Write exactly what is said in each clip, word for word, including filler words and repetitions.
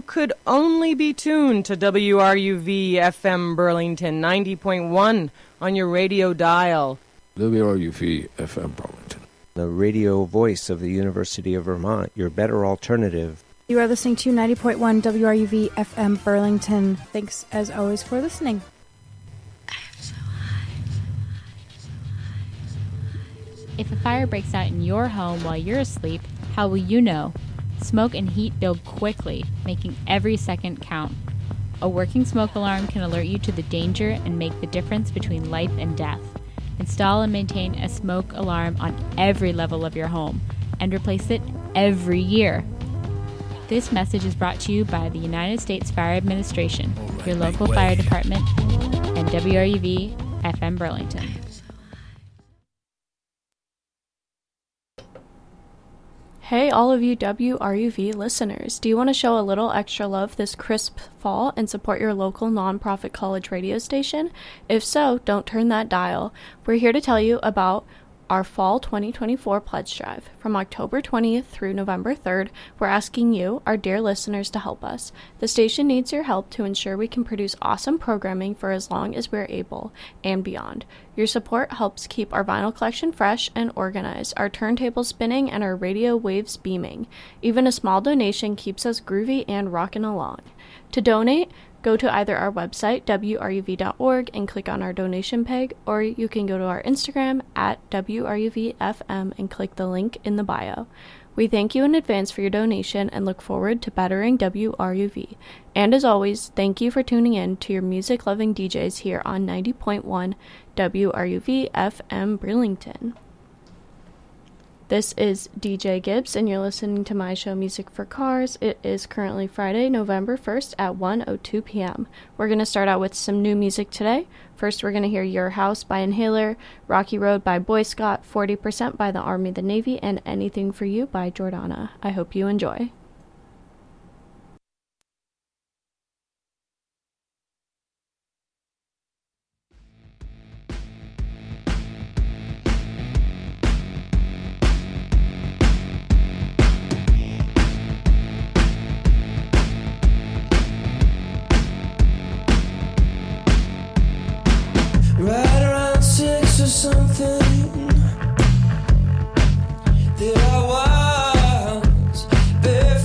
could only be tuned to W R U V F M Burlington ninety point one on your radio dial. W R U V F M Burlington, the radio voice of the University of Vermont, your better alternative. You are listening to ninety point one W R U V F M Burlington. Thanks, as always, for listening. If a fire breaks out in your home while you're asleep, how will you know? Smoke and heat build quickly, making every second count. A working smoke alarm can alert you to the danger and make the difference between life and death. Install and maintain a smoke alarm on every level of your home, and replace it every year. This message is brought to you by the United States Fire Administration, right, your local fire department, and W R U V F M Burlington. Hey, all of you W R U V listeners, do you want to show a little extra love this crisp fall and support your local nonprofit college radio station? If so, don't turn that dial. We're here to tell you about our Fall twenty twenty-four Pledge Drive. From October twentieth through November third, we're asking you, our dear listeners, to help us. The station needs your help to ensure we can produce awesome programming for as long as we're able and beyond. Your support helps keep our vinyl collection fresh and organized, our turntables spinning, and our radio waves beaming. Even a small donation keeps us groovy and rocking along. To donate, go to either our website, W R U V dot org, and click on our donation page, or you can go to our Instagram at W R U V F M and click the link in the bio. We thank you in advance for your donation and look forward to bettering W R U V. And as always, thank you for tuning in to your music-loving D Js here on ninety point one W R U V F M Burlington. This is D J Gibbs, and you're listening to my show, Music for Cars. It is currently Friday, November first at one oh two p.m. We're going to start out with some new music today. First, we're going to hear Your House by Inhaler, Rocky Road by Boy Scott, forty percent by the Army, the Navy, and Anything for You by Jordana. I hope you enjoy. Right around six or something, there I was, barefoot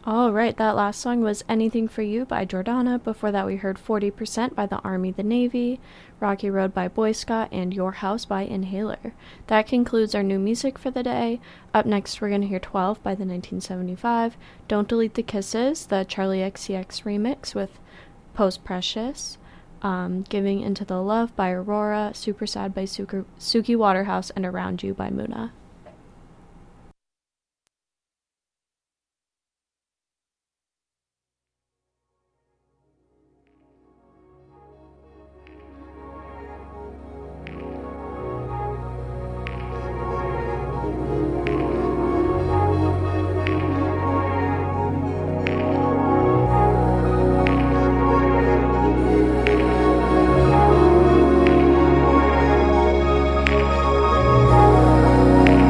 All right, that last song was Anything for You by Jordana. Before that, we heard forty percent by the Army, the Navy, Rocky Road by Boy Scott, and Your House by Inhaler. That concludes our new music for the day. Up next, we're going to hear twelve by the nineteen seventy-five, Don't Delete the Kisses, the Charlie X C X remix with Post Precious, um, Giving Into the Love by Aurora, Super Sad by Suki, Suki Waterhouse, and Around You by Muna. Thank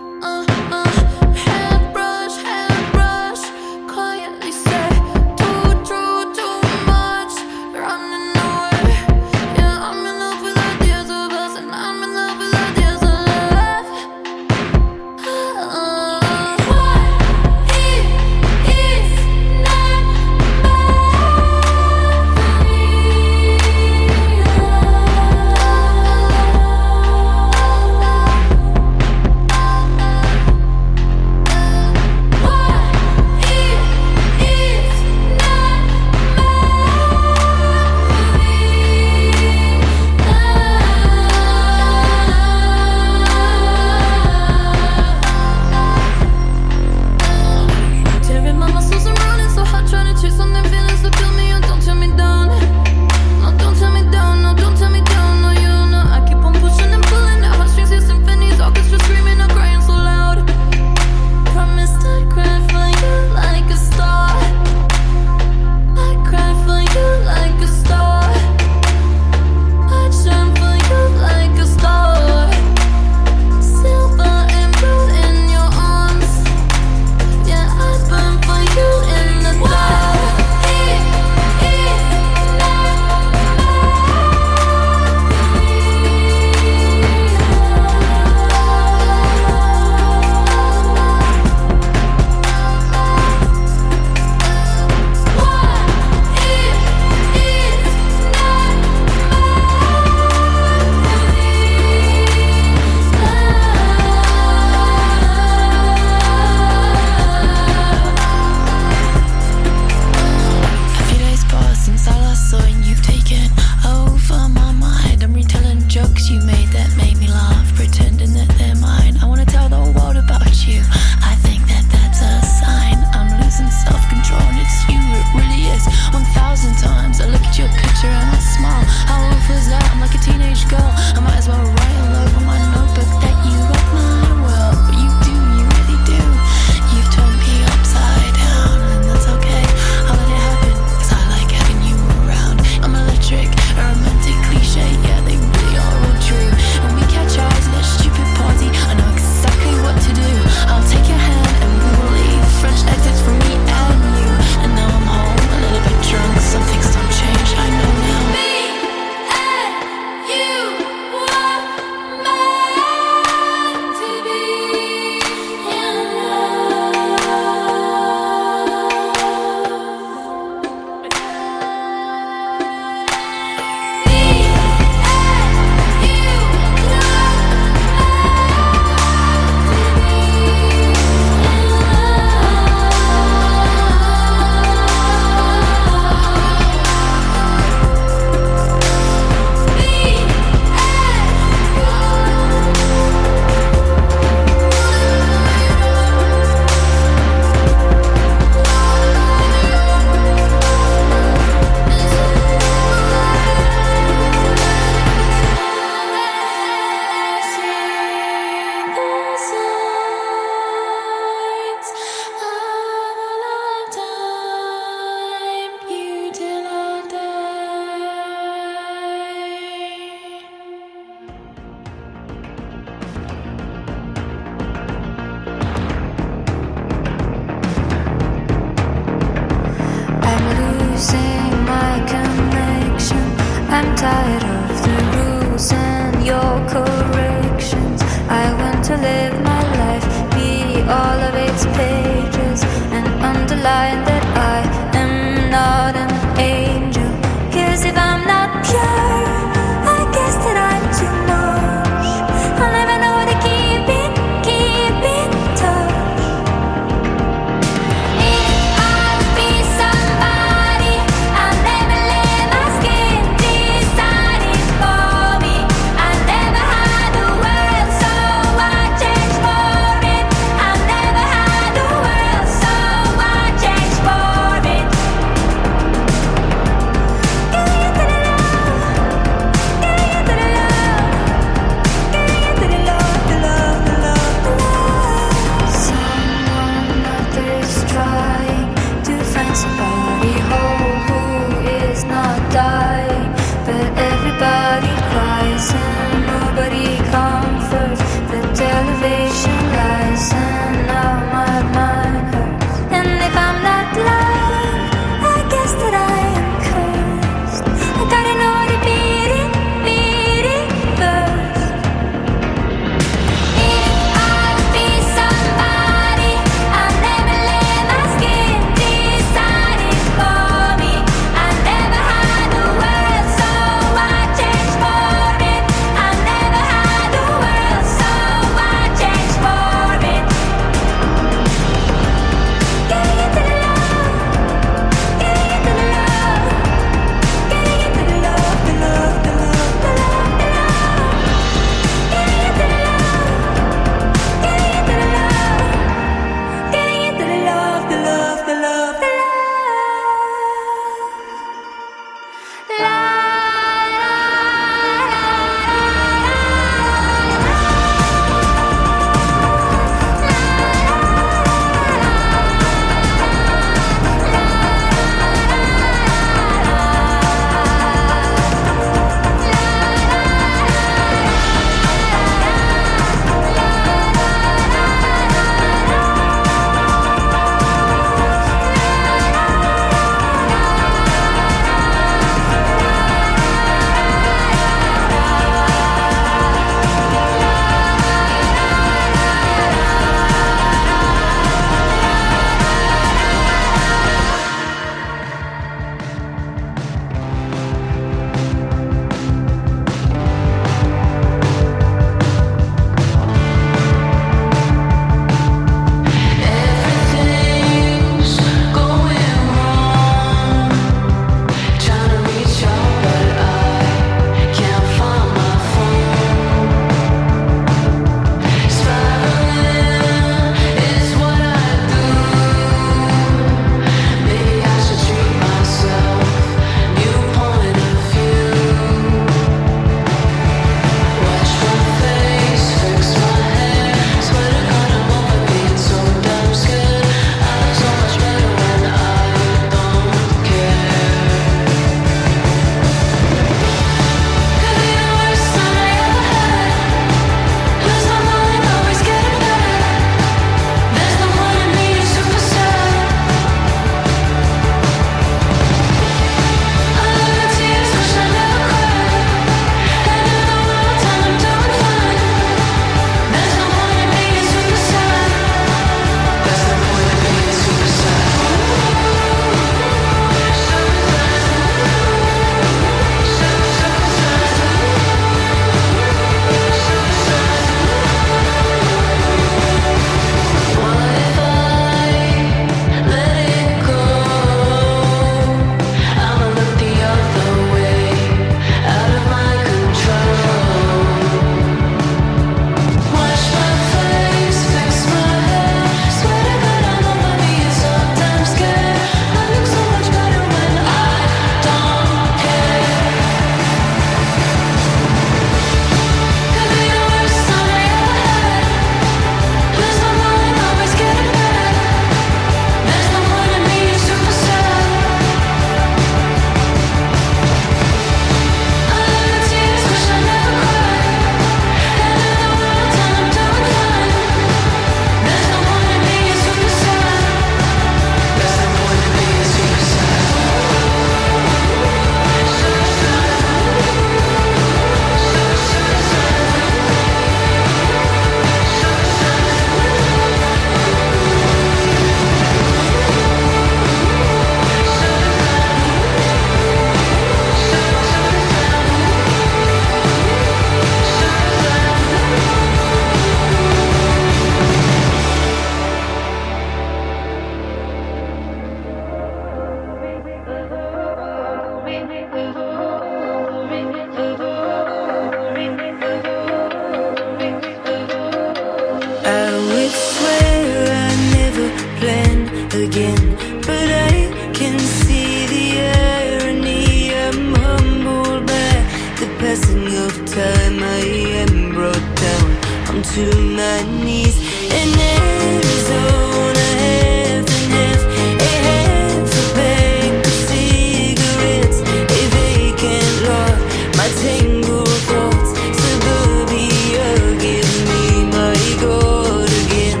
passing of time, I am brought down onto my knees. In Arizona, half and half, a half a pack of cigarettes, a vacant lot, my tangled thoughts. Suburbia, give me my God again.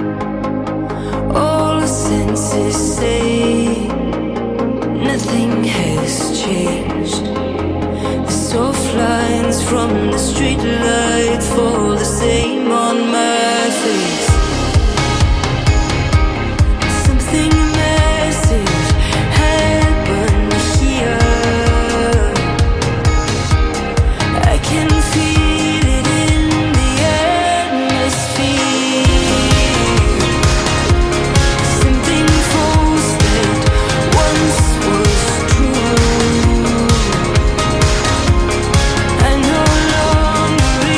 All the senses say nothing has changed. The soft lines from the street light fall the same on my face. Something massive happened here. I can feel it in the atmosphere. Something false that once was true. I no longer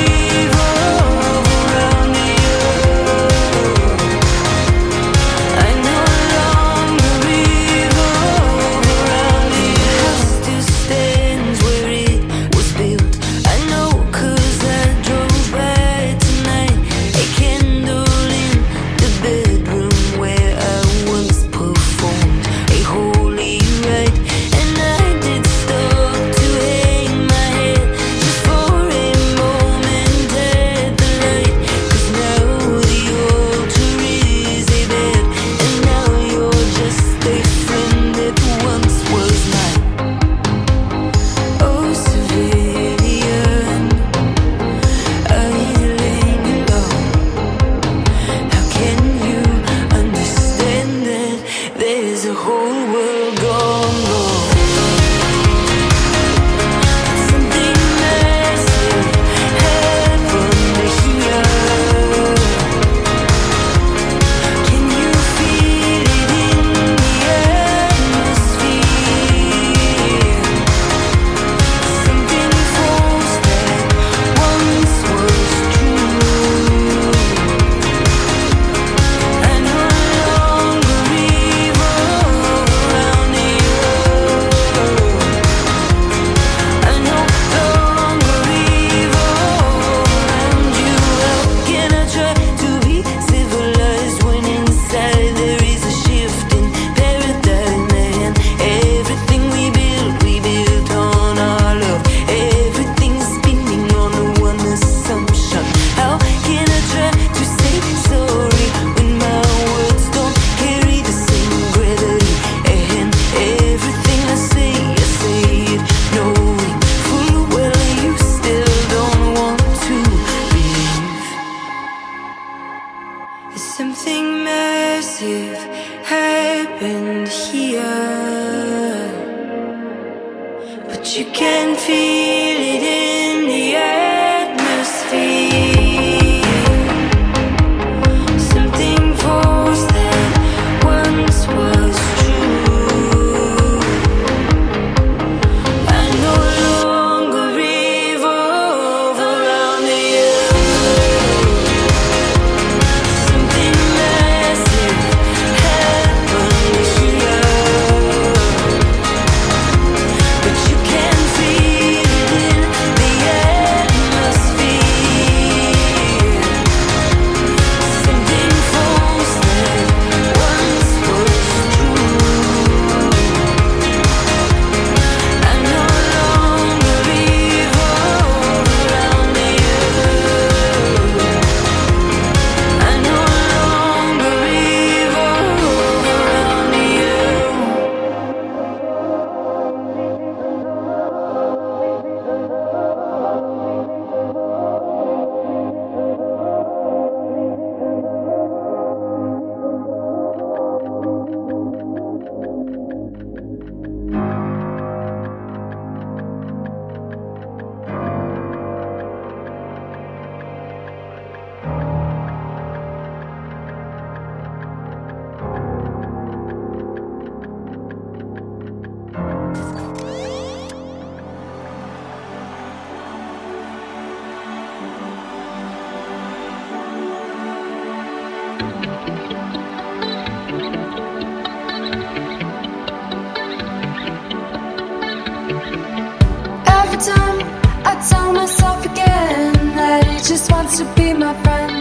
to be my friend.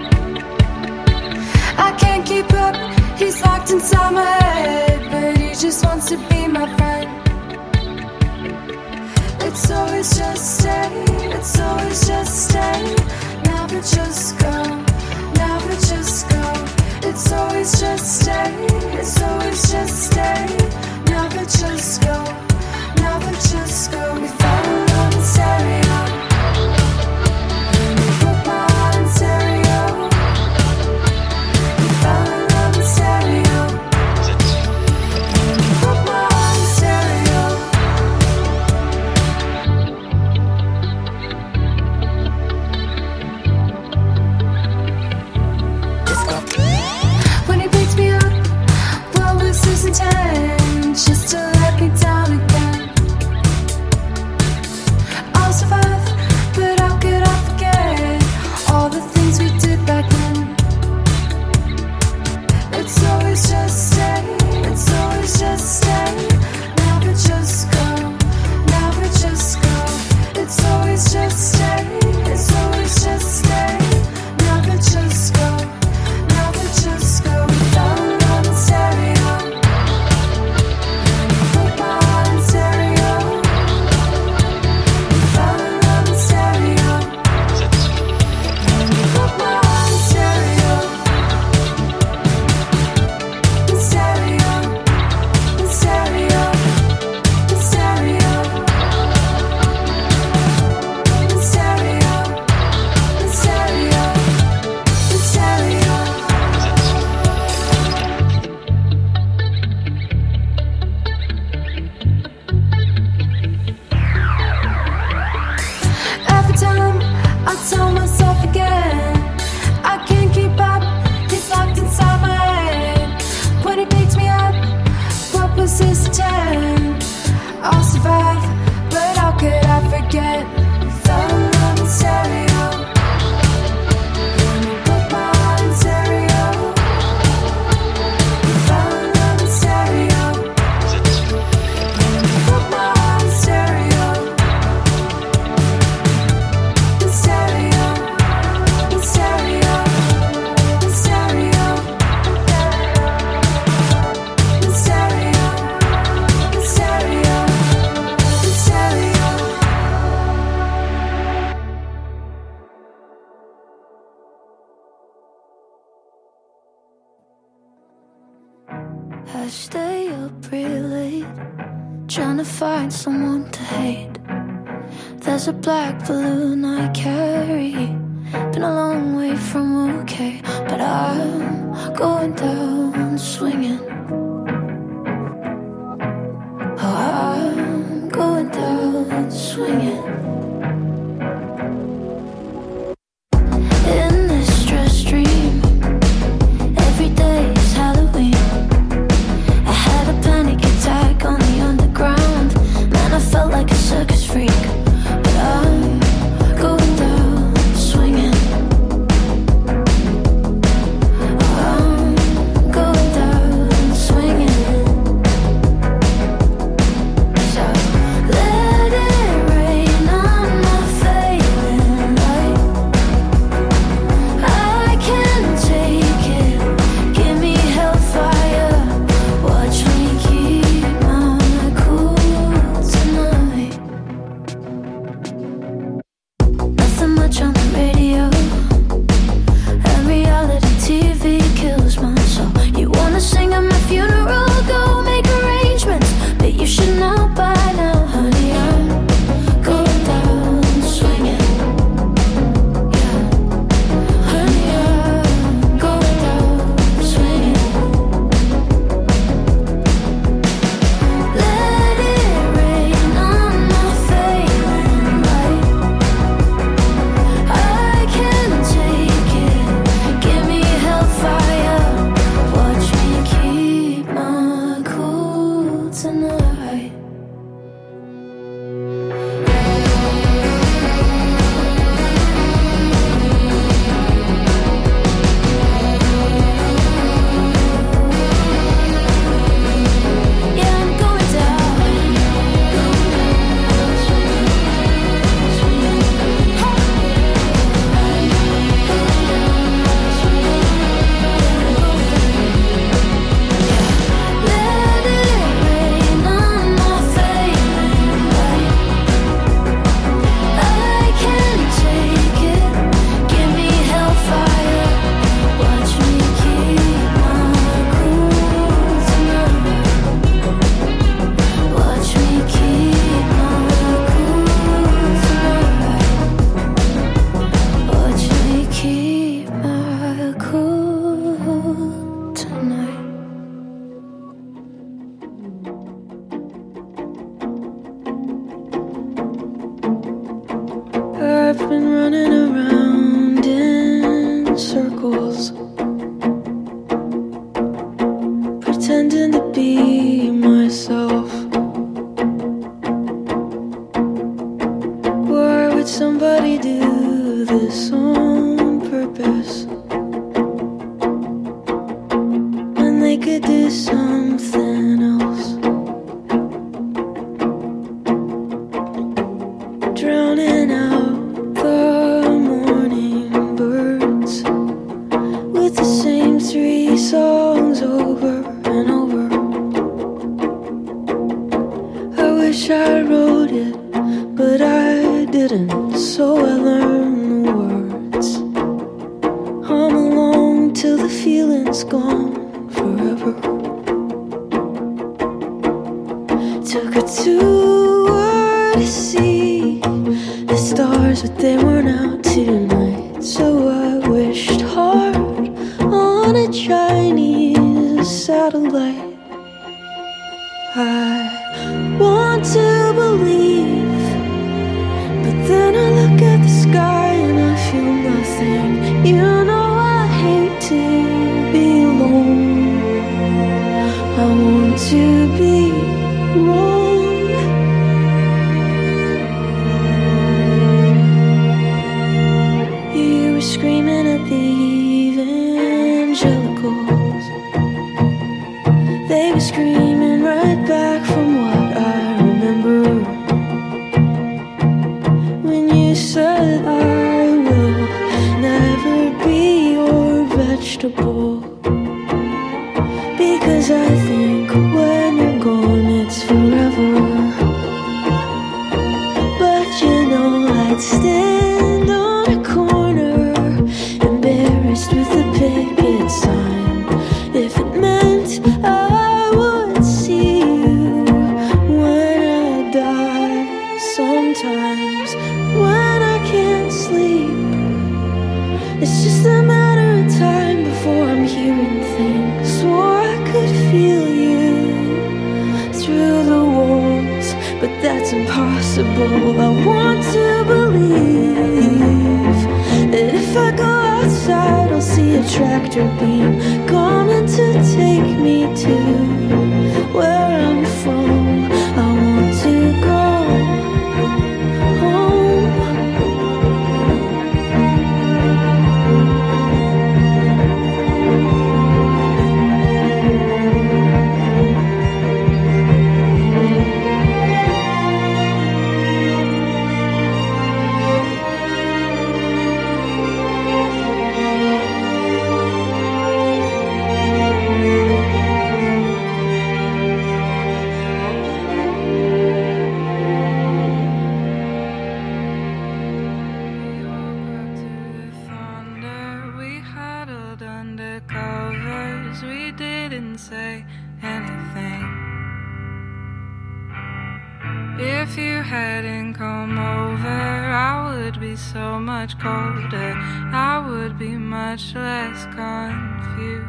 I can't keep up, he's locked inside my head, but he just wants to be my friend. It's always just stay, it's always just stay. Never just go, never just go. It's always just stay, it's always just stay. Never just go, never just go. We fell in love in stereo. We put my heart in stereo. We fell in love in stereo. We put my heart in stereo. When he picks me up, what was his intent? Just to let me down again. I'll survive, but how could I forget all the things we did back then? It's always just stay, it's always just stay. Never just go, never just go. It's always just stay, it's always just stay. Never just go, never just go. We fell in love in stereo. Put my heart in stereo. We fell in love in stereo. Put my heart in stereo. In stereo. In stereo. In stereo. In stereo. In stereo. In stereo. Every time I tell myself again, I can't keep up, he's locked inside my head. When he picks me up, what was his intent? I'll survive, but how could I forget? We fell in love in stereo. When he put my heart in stereo. We fell in love in stereo. When he put my heart in stereo. In stereo, in stereo, in stereo, in stereo, in stereo, in stereo. I stay up real late, trying to find someone to hate. There's a black balloon I carry, been a long way from okay, but I'm going down swinging. Oh, I'm going down swinging. In this stress dream, every day is Halloween. I had a panic attack on the underground. Man, I felt like a circus freak. But I'm going down swinging. I'm going down swinging. So let it rain on I've been running around in circles, pretending to be myself. Why would somebody do this on purpose when they could do something else? Drowning out the morning birds with the same three songs over and over. I wish I wrote it, but I didn't, so I learned the words. Hum along till the feeling's gone forever. Took a tour to see the stars, but they weren't out tonight. So I wished hard on a Chinese satellite. I want to believe, but then I look at the sky and I feel nothing. You know I hate to be alone. I want to be wrong. You were screaming at the evangelicals. They were screaming right back from what I remember. When you said I will never be your vegetable, because I think when you're gone it's forever. But you know I'd stand on a corner, embarrassed with a picket sign, if it meant I would see you when I die. Sometimes when I can't sleep, it's just a matter of time before I'm hearing things. Swore I could feel you through the walls, but that's impossible. I want to believe that if I go outside I'll see a tractor beam coming to take me to where I'm from. I want to go If you hadn't come over, I would be so much colder. I would be much less confused.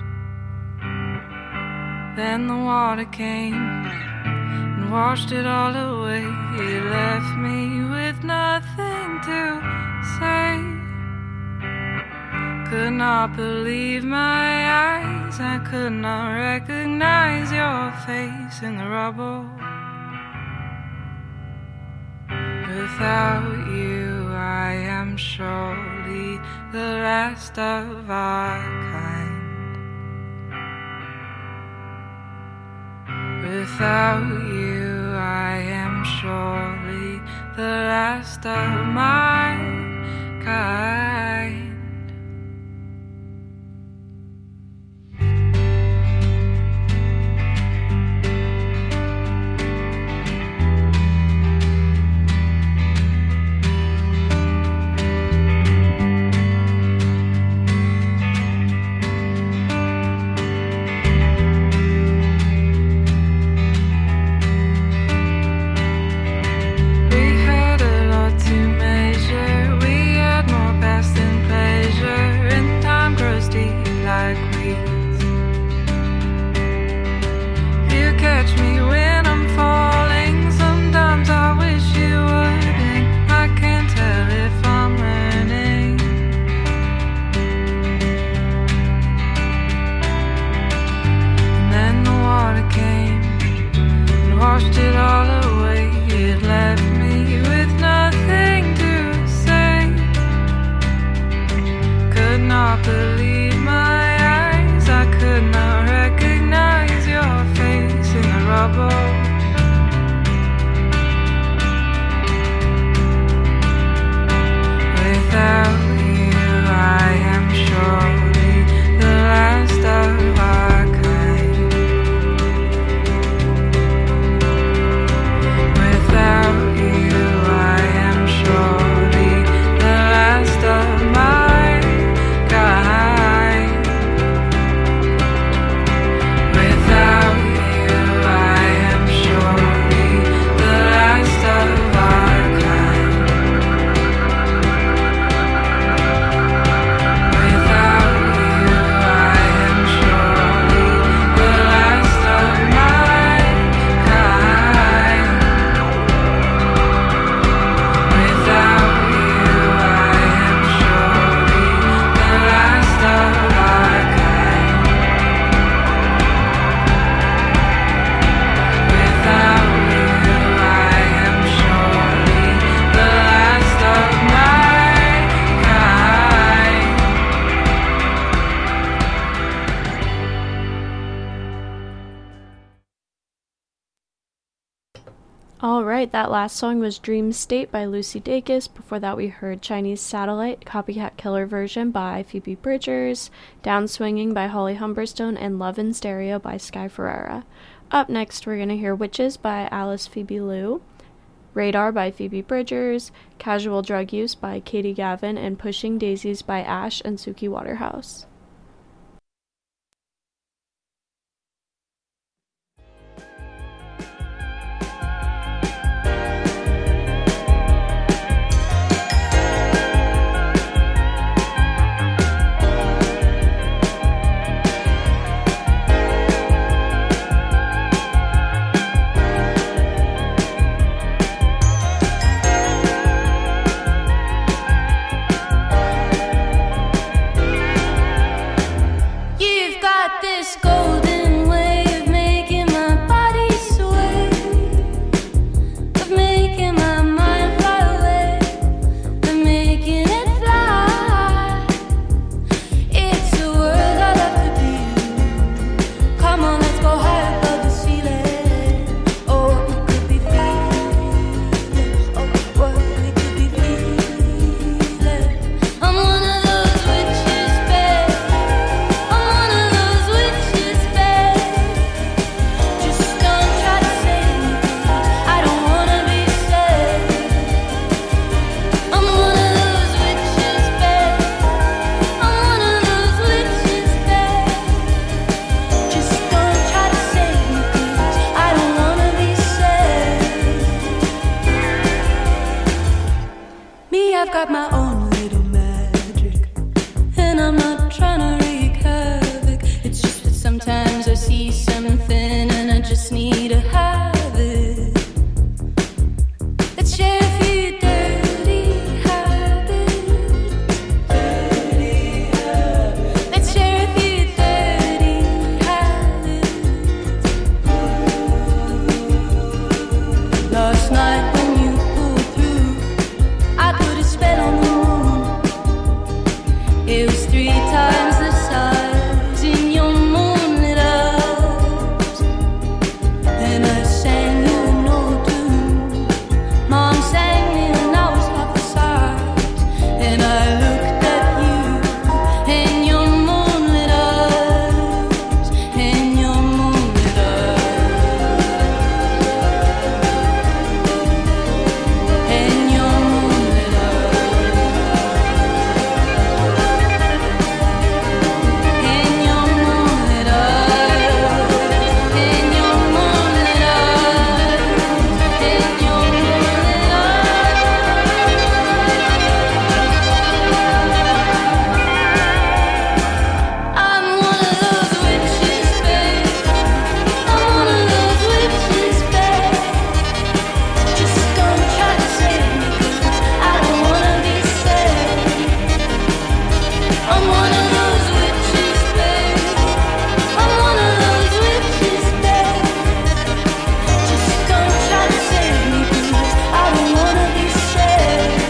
Then the water came and washed it all away. It left me with nothing to say. Could not believe my eyes. I could not recognize your face in the rubble. Without you, I am surely the last of our kind. Without you, I am surely the last of my kind. Alright, that last song was Dream State by Lucy Dacus. Before that we heard Chinese Satellite, Copycat Killer version by Phoebe Bridgers, Down Swinging by Holly Humberstone, and Love in Stereo by Sky Ferreira. Up next we're going to hear Witches by Alice Phoebe Liu, Radar by Phoebe Bridgers, Casual Drug Use by Katie Gavin, and Pushing Daisies by Ash and Suki Waterhouse. I've got my own little magic, and I'm not trying to wreak havoc. It's just that sometimes I see something and I just need to have it. Let's share a few dirty habits. Dirty habits. Let's share a few dirty habits. Last night when you pulled through, I put a spell on the moon. It was three times the size in your moonlit eyes, and I sang you an old tune. Mom sang me when I was half the size, and I looked at you and your moonlit eyes, and your moonlit eyes, and your moonlit eyes, and your moonlit eyes, and your moonlit eyes, and your moonlit eyes. I'm one of those witches, babe. I'm one of those witches, babe. Just don't try to save me, 'cause I don't wanna be saved. I'm one of those witches, babe. I'm one of those witches, babe. Just don't try to save me, 'cause I don't wanna be saved.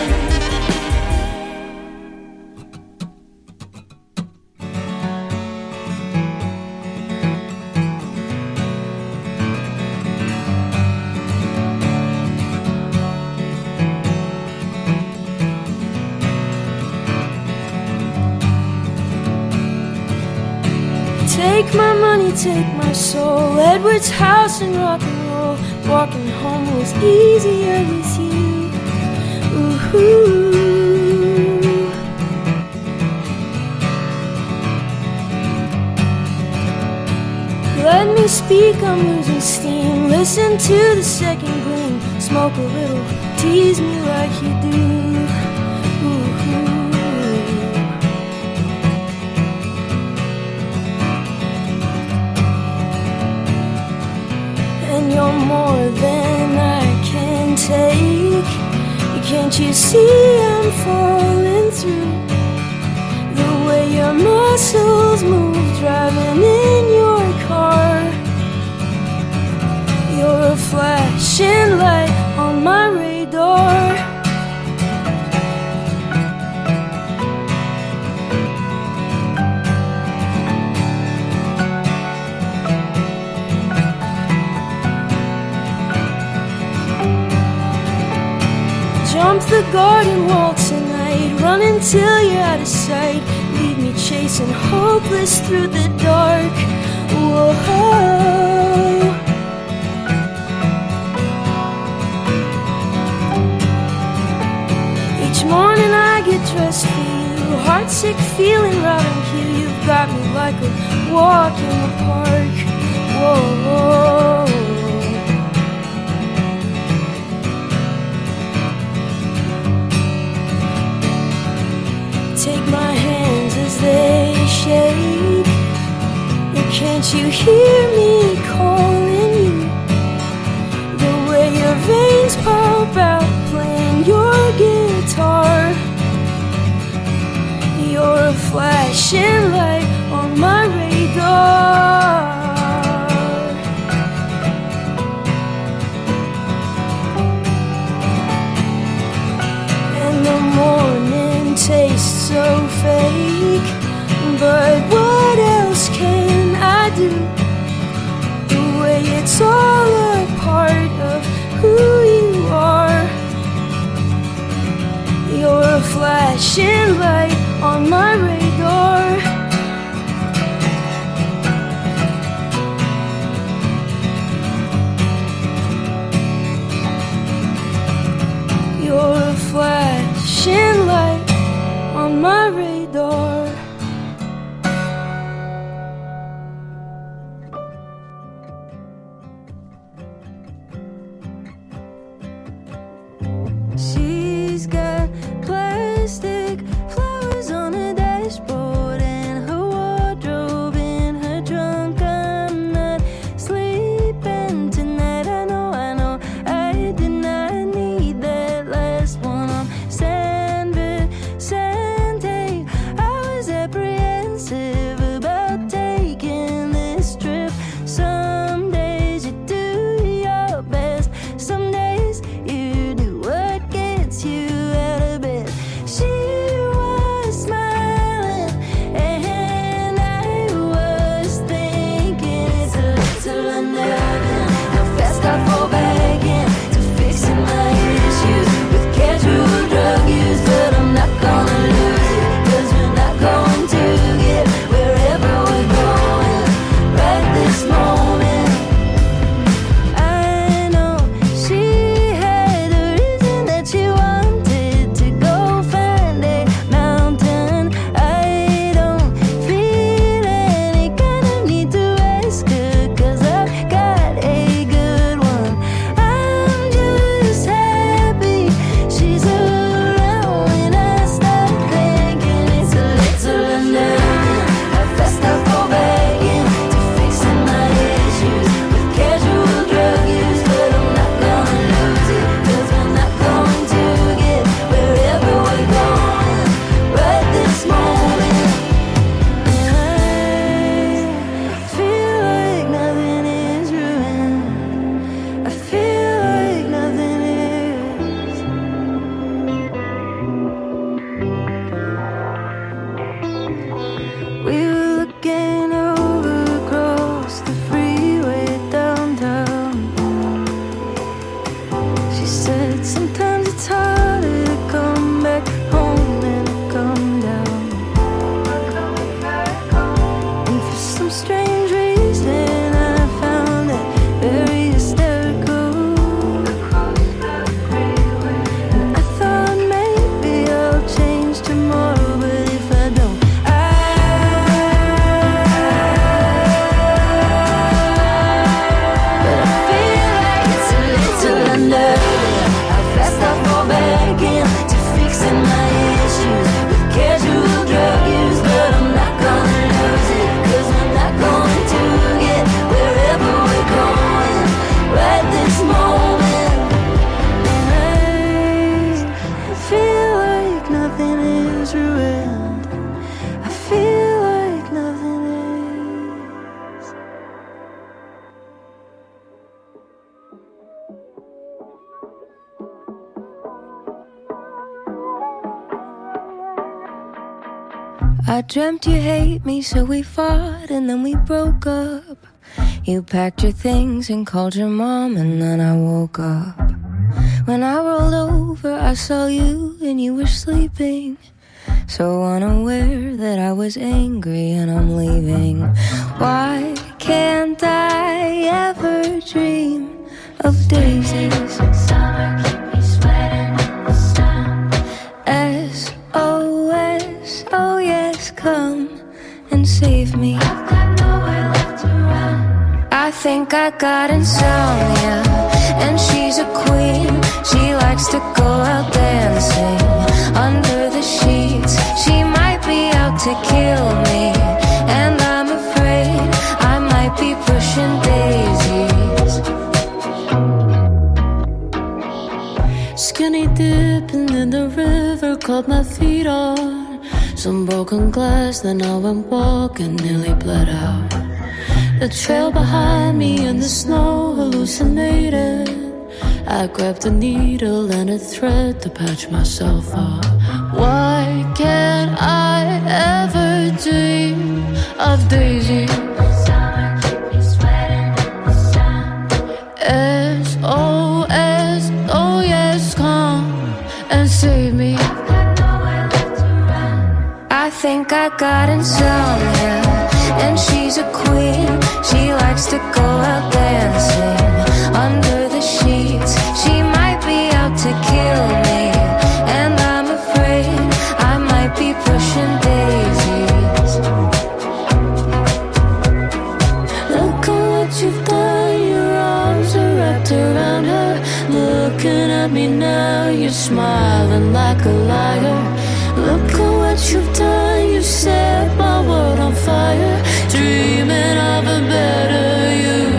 Take my money, take my soul. Edward's house and rock and roll. Walking home was easier with you. Ooh-hoo. Let me speak, I'm losing steam. Listen to the second gleam. Smoke a little, tease me like you do. Ooh-hoo. And you're more than I can take. Can't you see I'm falling through the way your muscles move, driving in your car? You're a flashing light on my radar. garden wall tonight. Run until you're out of sight. Leave me chasing hopeless through the dark. Whoa. Each morning I get dressed for you, heartsick feeling right on cue. You've got me like a walk in the park. Whoa, whoa. Take my hands as they shake. And can't you hear me calling you? The way your veins pump out playing your guitar. You're a flashing light on my radar. And the morning tastes so fake, but what else can I do? The way it's all a part of who you are. You're a flashing light on my radar. You're a flashing light on my radar. She's got plastic flowers on her dashboard and her wardrobe in her trunk. I'm not sleeping tonight. I know, I know, I did not need that last one. I'm San Vicente. I was apprehensive about taking this trip. Some days you do your best, some days you do what gets you out of bed. She was smiling and I was thinking it's a little unnerving how fast I fall back into fixing my issues with casual drug use. But I'm not gonna lose it, cause we're not going to get wherever we're going right this moment. I know she had a reason that she wanted to go find a mountain. I don't feel any kind of need to ask her, cause I've got a good one. I'm just happy she's around when I start thinking it's a little unnerving how fast I fall back into fixing my issues with casual drug use. But I'm not gonna lose it, cause we're not going to get wherever we're going right this moment. And I feel like nothing is ruined. I feel like nothing is. We were looking over across the freeway downtown. She said sometimes it's harder to come back home than to come down. And for some strange reason I found that very hysterical. And I thought maybe I'll change tomorrow, but if I don't, I but I feel like it's a little unnerving how fast I fall back into fixing my issues with casual drug use. But I'm not gonna lose it, cause we're not going to get wherever we're going right this moment. And I feel like nothing is ruined. I feel like nothing is. I dreamt you hate me, so we fought and then we broke up. You packed your things and called your mom, and then I woke up When I rolled over, I saw you and you were sleeping, so unaware that I was angry and I'm leaving. Why can't I ever dream of daisies? Summer keep me sweating in the sun. S O S, oh yes, come and save me. I've got nowhere left to run. I think I got insomnia, and she's a queen. She likes to go out dancing under the sheets. She might be out to kill me, and I'm afraid I might be pushing daisies. Skinny dipping in the river, caught my feet on some broken glass, then I went walking, nearly bled out. The trail behind me in the snow hallucinated. I grabbed a needle and a thread to patch myself up. Why can't I ever dream of daisies? Summer keep me sweating in the sun. S O S, oh yes, come and save me. I've got nowhere left to run. I think I got insomnia, and she's a queen. She likes to go out dancing under the sheets. She might be out to kill me, and I'm afraid I might be pushing daisies. Look at what you've done, your arms are wrapped around her. Looking at me now, you're smiling like a liar. Look at what you've done, you set my world on fire. Dreaming of a better you.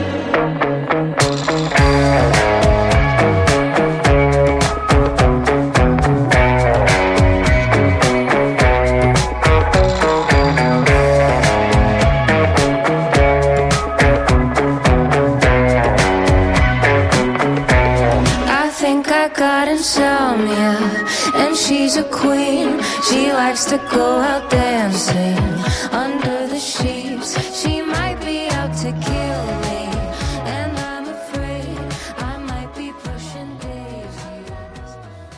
I think I got insomnia, and she's a queen. She likes to go out dancing under the sheets. She might be out to kill me, and I'm afraid I might be pushing daisies.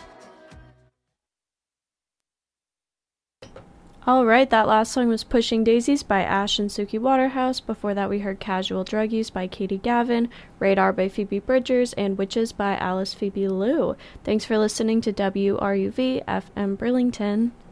Alright, that last song was Pushing Daisies by Ash and Suki Waterhouse. Before that we heard Casual Drug Use by Katie Gavin, Radar by Phoebe Bridgers, and Witches by Alice Phoebe Liu. Thanks for listening to W R U V F M Burlington.